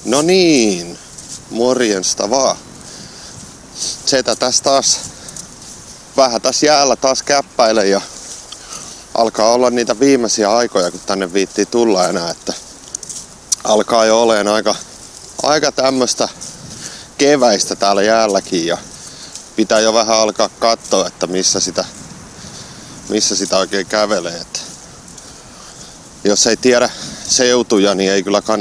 No niin, morjensta vaan. Setä tässä taas vähän tässä jäällä taas käppäilen ja alkaa olla niitä viimeisiä aikoja, kun tänne viittii tulla enää, että alkaa jo oleen aika tämmöstä keväistä täällä jäälläkin ja pitää jo vähän alkaa katsoa, että missä sitä oikein kävelee. Että jos ei tiedä seutuja, niin ei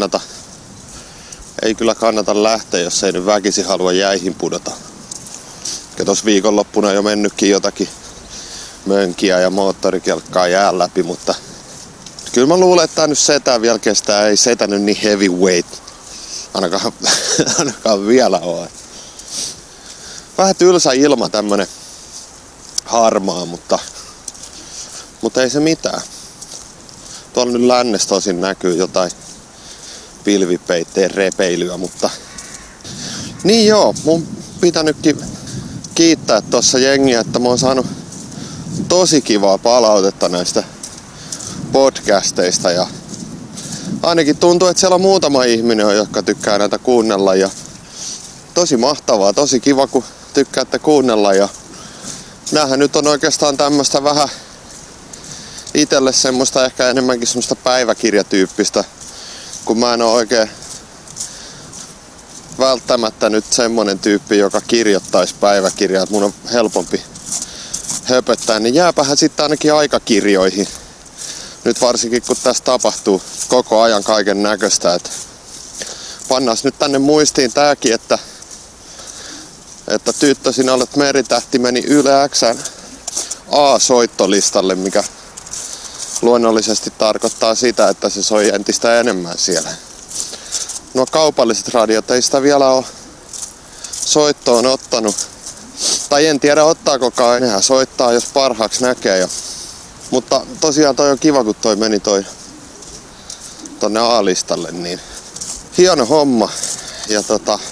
kyllä kannata lähteä, jos ei nyt väkisin halua jäihin pudota. Ja tossa viikonloppuna jo mennytkin jotakin mönkiä ja moottorikelkkaa jään läpi, mutta kyllä mä luulen, että tää nyt setää vielä kestää. Ei setä nyt niin heavyweight ainakaan vielä ole. Vähän tylsä ilma, tämmönen harmaa, mutta ei se mitään. Tuolla nyt lännessä tosin näkyy jotain pilvipeitteen repeilyä, mutta niin joo, mun pitänytkin kiittää tossa jengiä, että mä oon saanut tosi kivaa palautetta näistä podcasteista ja ainakin tuntuu, että siellä on muutama ihminen, jotka tykkää näitä kuunnella ja tosi mahtavaa, tosi kiva kun tykkäätte kuunnella ja näähän nyt on oikeastaan tämmöstä vähän itelle semmoista ehkä enemmänkin semmoista päiväkirjatyyppistä, kun mä en oo oikein välttämättä nyt semmonen tyyppi, joka kirjoittaisi päiväkirjaa, että mun on helpompi höpöttää, niin jääpähän sitten ainakin aikakirjoihin. Nyt varsinkin kun tässä tapahtuu koko ajan kaiken näköistä, että pannas nyt tänne muistiin tääkin, että tyttö sinä olet meritähti meni Yle X:n A-soittolistalle, mikä luonnollisesti tarkoittaa sitä, että se soi entistä enemmän siellä. No kaupalliset radiot ei sitä vielä ole soittoon ottanut. Tai en tiedä ottaakokaan enää. Soittaa jos parhaaksi näkee. Mutta tosiaan toi on kiva, kun toi meni tonne A-listalle. Niin hieno homma. Ja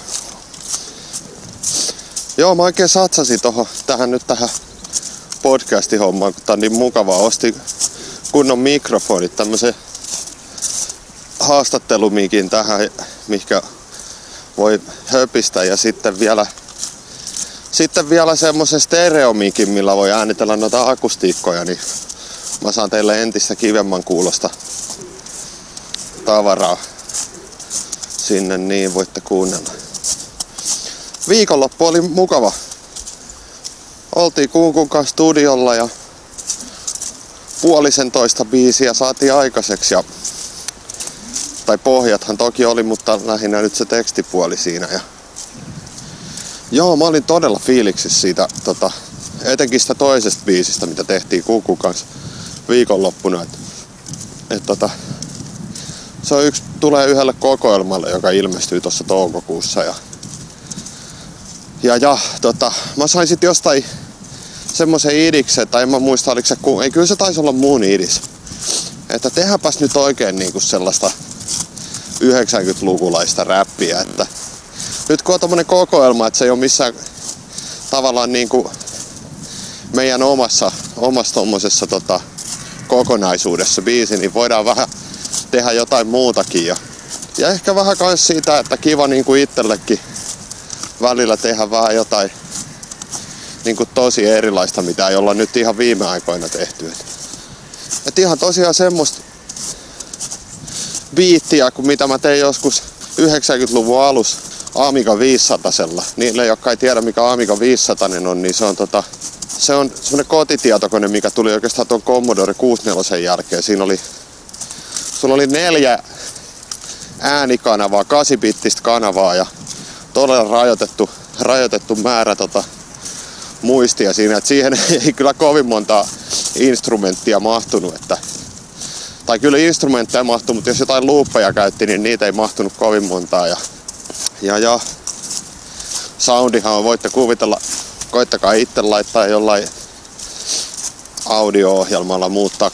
joo, mä oikein satsasin tähän podcastin hommaan, kun tää on niin mukavaa. Ostin kunnon mikrofonit, tämmösen haastattelumikin tähän, mikä voi höpistä ja sitten vielä semmosen stereomikin, millä voi äänitellä noita akustiikkoja, niin mä saan teille entistä kivemman kuulosta tavaraa sinne, niin voitte kuunnella. Viikonloppu oli mukava. Oltiin Kunkun kanssa studiolla ja 1,5 biisiä saatiin aikaiseksi. Tai pohjathan toki oli, mutta lähinnä nyt se tekstipuoli siinä. Ja joo, mä olin todella fiiliksissä siitä, etenkin sitä toisesta biisistä, mitä tehtiin Kunkun kanssa viikonloppuna. Se on tulee yhdelle kokoelmalle, joka ilmestyy tuossa toukokuussa. Mä sain sit jostain semmosen idiksen, tai en mä muista oliko se ei kyllä se taisi olla mun idis. Että tehdäänpäs nyt oikein niinku sellaista 90-lukulaista räppiä, että nyt kun on tommonen kokoelma, että se ei oo missään tavallaan niinku meidän omassa tommosessa kokonaisuudessa biisi, niin voidaan vähän tehdä jotain muutakin ja ehkä vähän kans siitä, että kiva niinku itsellekin välillä tehdä vähän jotain niinku tosi erilaista, mitä ei olla nyt ihan viime aikoina tehty. Et ihan tosiaan semmoista biittiä, kuin mitä mä tein joskus 90-luvun alussa Amiga 500:lla. Niille, jotka ei tiedä mikä Amiga 500 on, niin se on semmonen kotitietokone, mikä tuli oikeastaan tuon Commodore 64 jälkeen. Sulla oli 4 äänikanavaa, 8-bittistä kanavaa ja todella rajoitettu määrä muistia siinä, että siihen ei kyllä kovin monta instrumenttia mahtunut, tai kyllä instrumentteja mahtui, mutta jos jotain looppeja käytti, niin niitä ei mahtunut kovin montaa ja soundihan voitte kuvitella, koittakaa itse laittaa jollain audio-ohjelmalla muuttaa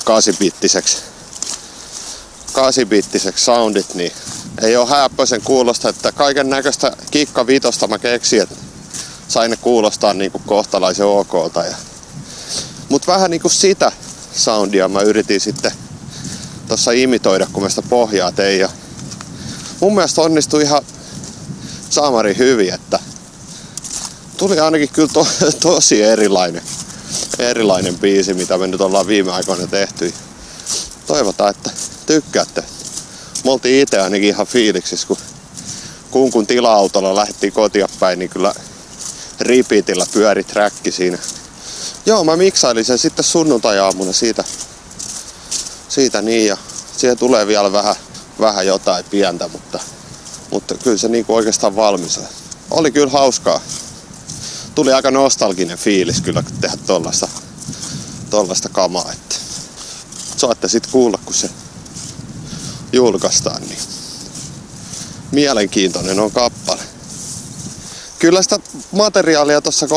8-bittiseksi soundit, niin ei oo hääppöisen kuulosta, että kaiken näköistä kikkavitosta mä keksin, että sain ne kuulostaa niinku kohtalaisen okolta. Mut vähän niinku sitä soundia mä yritin sitten tossa imitoida, kun mä sitä pohjaa tein. Ja mun mielestä onnistui ihan saamari hyvin, että tuli ainakin kyllä tosi erilainen biisi, mitä me nyt ollaan viime aikoina tehty. Toivotaan, että tykkäätte. Me oltiin itse ainakin ihan fiiliksissä, kun tila-autolla lähdettiin kotia päin, niin kyllä repeatillä pyöri träkki siinä. Joo, mä miksailin sen sitten sunnuntai-aamuna siitä niin, ja siihen tulee vielä vähän jotain pientä, mutta kyllä se niinku oikeastaan valmis. Oli kyllä hauskaa. Tuli aika nostalginen fiilis kyllä tehdä tollaista kamaa, että saatte sit kuulla, kun se julkaistaan, niin mielenkiintoinen on kappale. Kyllä sitä materiaalia tossa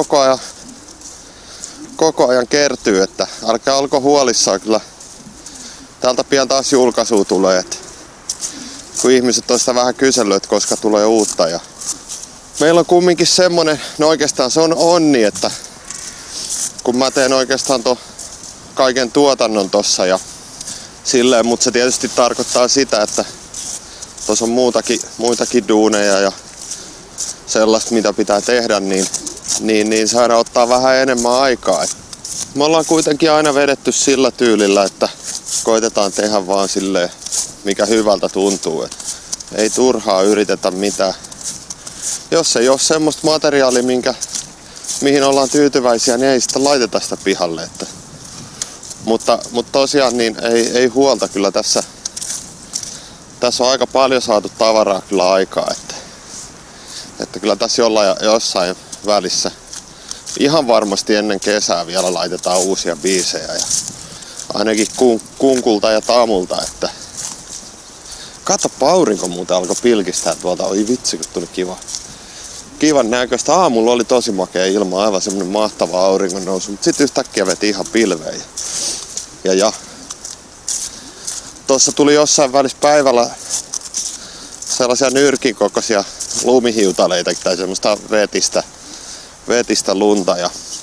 koko ajan kertyy, että älkää olko huolissaan, kyllä täältä pian taas julkaisua tulee, että kun ihmiset on sitä vähän kysellyt, että koska tulee uutta, ja meillä on kumminkin semmonen, no oikeastaan se on onni, että kun mä teen oikeastaan kaiken tuotannon tossa ja silleen, mutta se tietysti tarkoittaa sitä, että tossa on muitakin duuneja ja sellaista, mitä pitää tehdä, niin saada ottaa vähän enemmän aikaa. Me ollaan kuitenkin aina vedetty sillä tyylillä, että koitetaan tehdä vaan silleen, mikä hyvältä tuntuu. Et ei turhaa yritetä mitään. Jos ei ole semmoista materiaalia, mihin ollaan tyytyväisiä, niin ei sitä laiteta sitä pihalle. Mutta tosiaan niin ei huolta, kyllä tässä on aika paljon saatu tavaraa kyllä aikaa. Että kyllä tässä jossain välissä ihan varmasti ennen kesää vielä laitetaan uusia biisejä. Ja ainakin Kunkulta ja Tamulta, että katsoppa, aurinko muuten alkoi pilkistää tuolta. Oi vitsi, kun tuli kivan näköistä. Aamulla oli tosi makea ilma, aivan semmonen mahtava auringon nousu, mutta sitten yhtäkkiä veti ihan pilveen. Ja tuossa tuli jossain välissä päivällä sellaisia nyrkin kokoisia lumihiutaleita tai semmoista vetistä lunta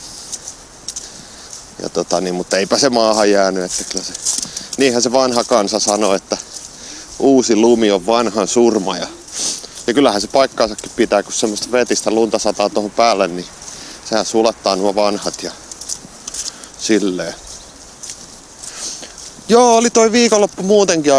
mutta eipä se maahan jäänyt, että kyllä se, niinhän se vanha kansa sanoi, että uusi lumi on vanhan surma, ja kyllähän se paikkaansakin pitää, kun semmoista vetistä lunta sataa tuohon päälle, niin sehän sulattaa nuo vanhat ja silleen. Joo, oli toi viikonloppu muutenkin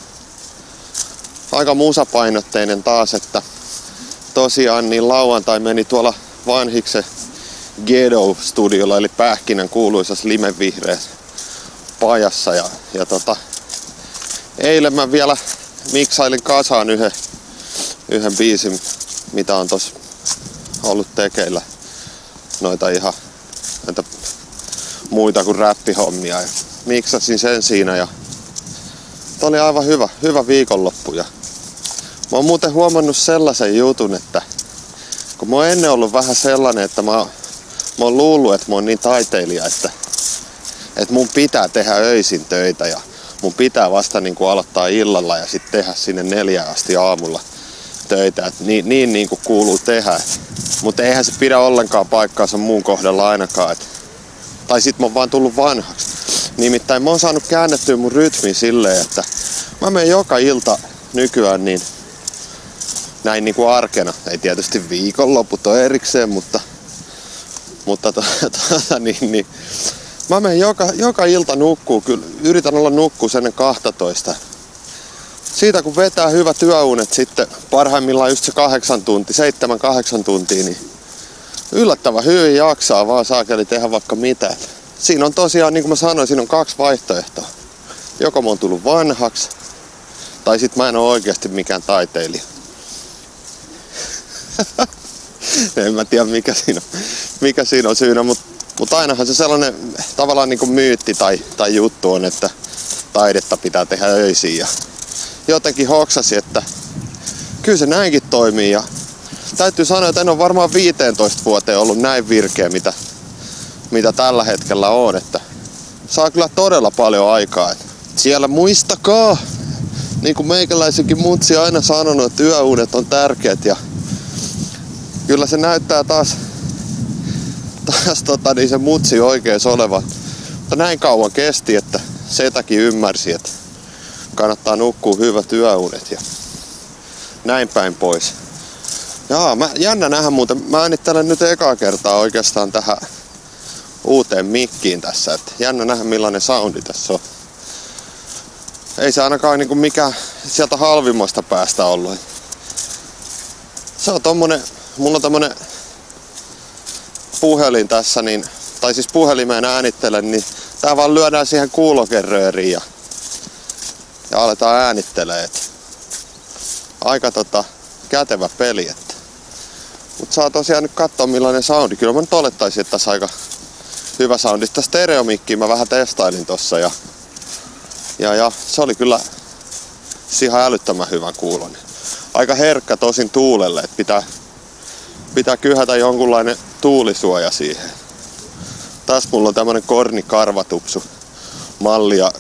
aika musapainotteinen taas, että tosiaan niin lauantai meni tuolla Vanhiksen Ghetto-studiolla, eli Pähkinän kuuluisassa limevihreässä pajassa, ja eilen mä vielä miksailin kasaan yhden biisin, mitä on tossa ollut tekeillä, noita ihan muita kuin räppihommia, ja miksasin sen siinä, ja tää oli aivan hyvä viikonloppu. Ja mä oon muuten huomannut sellaisen jutun, että kun mä oon ennen ollut vähän sellainen, että mä oon luullut, että mä oon niin taiteilija, että mun pitää tehdä öisin töitä ja mun pitää vasta niin kuin aloittaa illalla ja sitten tehdä sinne 4 asti aamulla töitä, että niin kuin kuuluu tehdä. Mutta eihän se pidä ollenkaan paikkaansa mun kohdalla ainakaan. Tai sit mä oon vaan tullut vanhaksi. Nimittäin mä oon saanut käännettyä mun rytmin silleen, että mä menen joka ilta nykyään niin näin niinku arkena. Ei tietysti viikonloput on erikseen, mutta niin. Mä menen joka ilta nukkuu, kyllä yritän olla nukkuu ennen 12. Siitä kun vetää hyvä työunet sitten parhaimmillaan just se 7-8 tuntia, niin yllättävän hyvin jaksaa vaan saakeli tehdä vaikka mitä. Siinä on tosiaan, niin kuin mä sanoin, siinä on 2 vaihtoehtoa. Joko mä oon tullut vanhaksi, tai sit mä en oo oikeasti mikään taiteilija. En mä tiedä mikä siinä on syynä, mutta ainahan se sellainen tavallaan niin kuin myytti tai juttu on, että taidetta pitää tehdä öisin. Ja jotenkin hoksasi, että kyllä se näinkin toimii. Ja täytyy sanoa, että en ole varmaan 15 vuoteen ollut näin virkeä, mitä tällä hetkellä on. Että saa kyllä todella paljon aikaa. Että siellä muistakaa, niin kuin meikäläisenkin mutsi aina sanonut, että yöunet on tärkeät. Ja kyllä se näyttää taas niin se mutsi oikees oleva. Mutta näin kauan kesti, että setäkin ymmärsi, että kannattaa nukkua hyvät yöunet. Ja näin päin pois. Jaa, jännä nähdä muuten. Mä äänittelen nyt ekaa kertaa oikeastaan tähän uuteen mikkiin tässä. Et jännä nähdä millainen soundi tässä on. Ei se ainakaan niinku mikään sieltä halvimmasta päästä ollut. Se on tommonen, mulla on tämmönen puhelin tässä, niin, tai siis puhelimeen äänittelen, niin tää vaan lyödään siihen kuulokerööriin ja aletaan äänittelee. Aika kätevä peli. Mut saa tosiaan nyt katsoa millainen soundi. Kyllä mä nyt olettaisin, että tässä aika hyvä soundi. Sitä stereomikkiä mä vähän testailin tossa ja se oli kyllä ihan älyttömän hyvän kuulonen. Aika herkkä tosin tuulelle, että pitää kyhätä jonkunlainen tuulisuoja siihen. Tässä mulla on tämmönen kornikarvatupsu mallia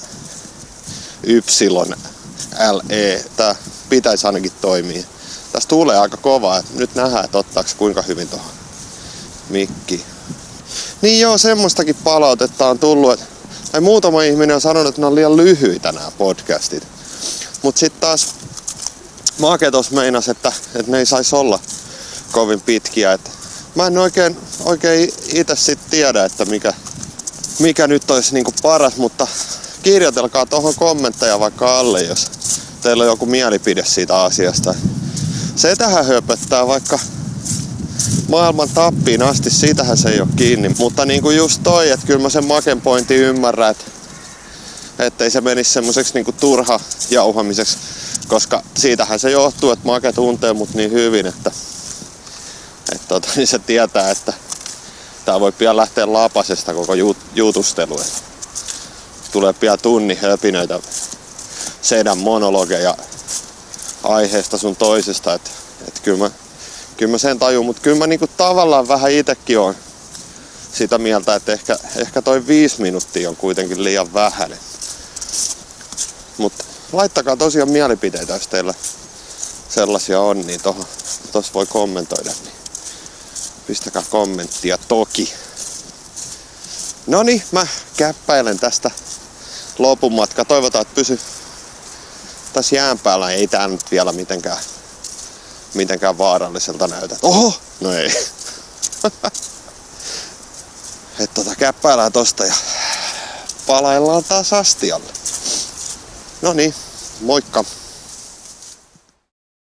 YLE. Tää pitäisi ainakin toimia. Tässä tuulee aika kovaa, että nyt nähdään, että ottaako kuinka hyvin tuohon mikkiin. Niin joo, semmoistakin palautetta on tullut, että muutama ihminen on sanonut, että ne on liian lyhyitä nämä podcastit. Mut sit taas Make tos meinas, että ne ei sais olla kovin pitkiä. Et mä en oikein itse sit tiedä, että mikä nyt olisi niinku paras, mutta kirjoitelkaa tuohon kommentteja vaikka alle, jos teillä on joku mielipide siitä asiasta. Se tähän höpöttää vaikka maailman tappiin asti, siitähän se ei oo kiinni. Mutta niinku just toi, että kyllä mä sen Maken pointin ymmärrän, ettei se menisi semmoiseksi niinku turha jauhamiseksi, koska siitähän se johtuu, että Make tuntee mut niin hyvin, että niin se tietää, että tää voi pian lähteä lapasesta koko jutustelu. Tulee pian tunnin höpinöitä sedän monologeja aiheesta sun toisesta, että kyllä mä sen tajun, mutta kyllä mä niinku tavallaan vähän itekin oon sitä mieltä, että ehkä toi 5 minuuttia on kuitenkin liian vähän. Mutta laittakaa tosiaan mielipiteitä, jos teillä sellaisia on, niin tossa voi kommentoida. Niin pistäkää kommenttia toki. Noniin, mä käppäilen tästä lopun matka. Toivotaan, että pysy tässä jään päällä. Ei tää nyt vielä mitenkään vaaralliselta näytä. Oho! No ei. Käppäilään tosta ja palaillaan taas astialle. Noniin, moikka!